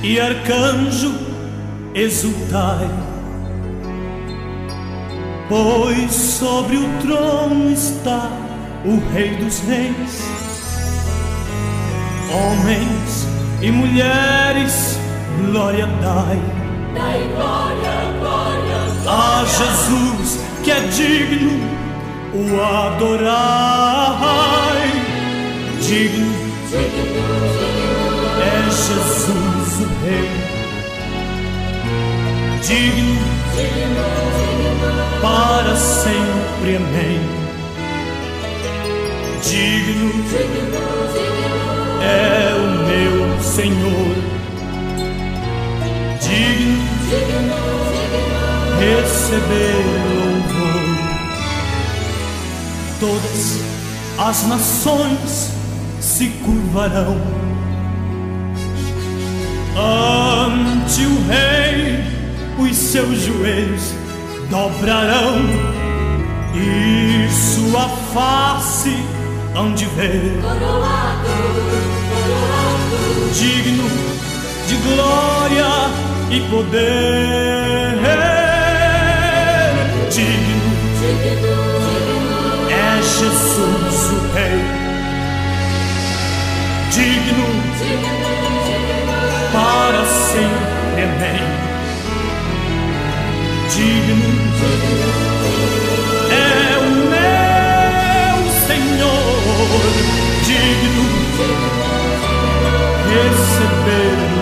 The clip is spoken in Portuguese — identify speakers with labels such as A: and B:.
A: e arcanjo, exultai, pois sobre o trono está o Rei dos Reis. Homens e mulheres, glória dai.
B: Dai glória, glória,
A: A Jesus que é digno, o adorai. Digno é Jesus o Rei. Digno para sempre, amém. Digno é o meu Senhor. Digno receber louvor. Todas as nações se curvarão ante o Rei, os seus joelhos dobrarão e sua face hão de ver.
B: coroado, coroado,
A: Digno de glória e poder. Digno é Jesus o Rei. Digno para sempre, amém. Digno é o meu Senhor. Digno receber